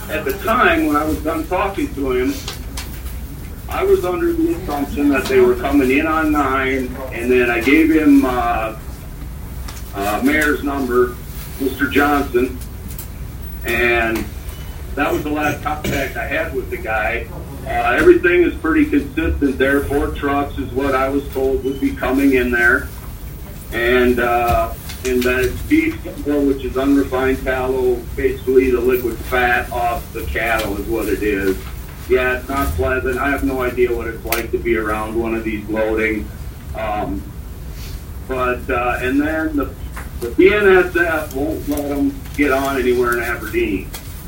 at the time when I was done talking to him, I was under the assumption that they were coming in on 9, and then I gave him mayor's number, Mr. Johnson, and that was the last contact I had with the guy. Everything is pretty consistent there. 4 trucks is what I was told would be coming in there, and that it's beef, which is unrefined tallow, basically the liquid fat off the cattle is what it is. Yeah, it's not pleasant. I have no idea what it's like to be around one of these loading. And then the BNSF won't let them get on anywhere in Aberdeen.